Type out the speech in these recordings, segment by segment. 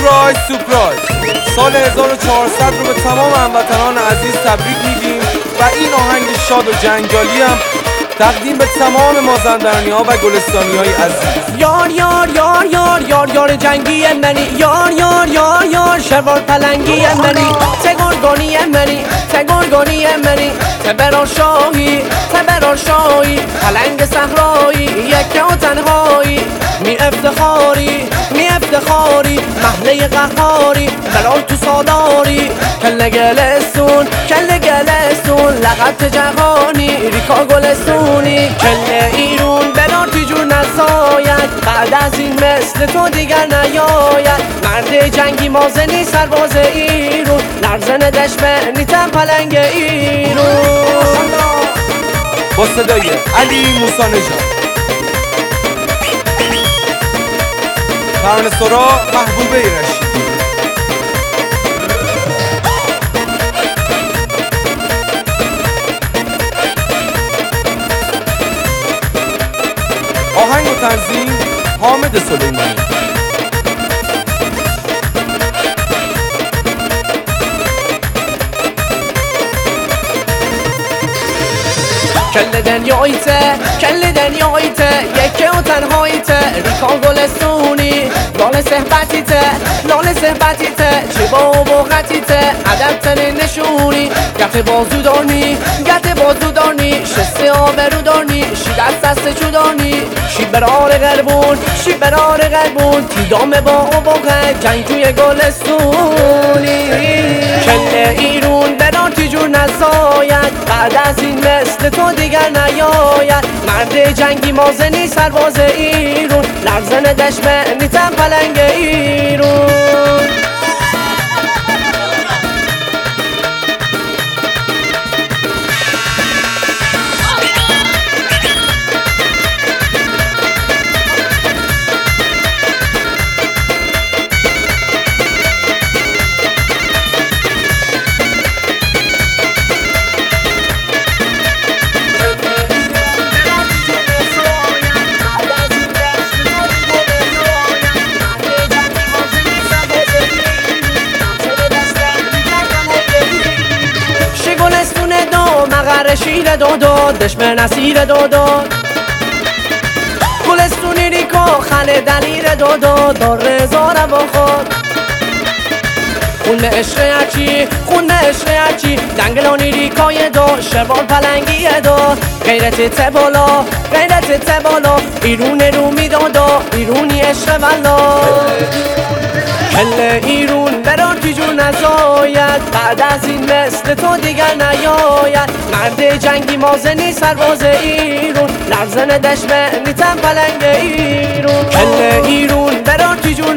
سورپرایز سورپرایز، سال 1400 رو به تمام هموطنان عزیز تبریک میگیم و این آهنگ شاد و جنجالی هم تقدیم به تمام مازندرانی ها و گلستانی های عزیز. یار یار یار یار یار یار جنگی منی، یار یار یار یار شوار پلنگی منی، تگرگانی منی تگرگانی منی، تبرار شاهی پلنگ صحرایی، یک و تنهایی می افتخاری محله قهاری بلال تو سالاری، کل گلستون لغت جهانی ریکا گلستونی، کل ایرون بلال پی جور نزاید، بعد از این مثل تو دیگر نیاید، مرد جنگی مازنی سرباز ایرون، لرزن دشمه نیتن پلنگ ایرون. با صدای علی موسی نژاد، ترانه سرا محبوبه رشیدی. آهنگ و تنظیم حامد سلیمانی. کل دنیایته یکی و تنهاییته، ریکا گلستونی لال صحبتیته چه با وقتیته، ادب تن نشونی گت بازو دارنی شسته آبرو دارنی، شی دست چو دارنی، شی برار غربون تیدام با وقت جنگجوی گلستونی، کل ایرون برار تیجور نزاید، بعد از این مثل تو دیگر نیاید، مرد جنگی مازنی سرباز ایرون، لرزن دشمه نیتن پلنگ ایرون. شیر دوداد دشمن اسیر دوداد، گلستونی ریکا خل دلیر دوداد، دار رزا رو خود خون عشق هرچی دنگلانی ریکای دو شوال پلنگی دو، غیرت تبالا ایرون رو میدادا، ایرونی عشق والا، کل ایرون برار تیجور نزاید، بعد از این مثل تو دیگر نیاید، مرد جنگی مازنی سرباز ایرون، لرزن دشمه نیتن پلنگ ایرون، کل ایرون برار تیجور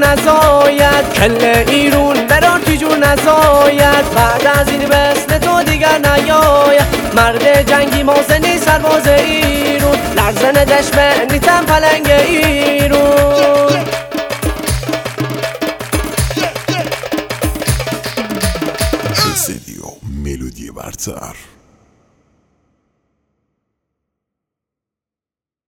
نزاید، بعد از این مثل تو دیگر نیاید، مرد جنگی مازنی سرباز ایرون، لرزن دشمه نیتن پلنگ ایرون. ملودی برتر.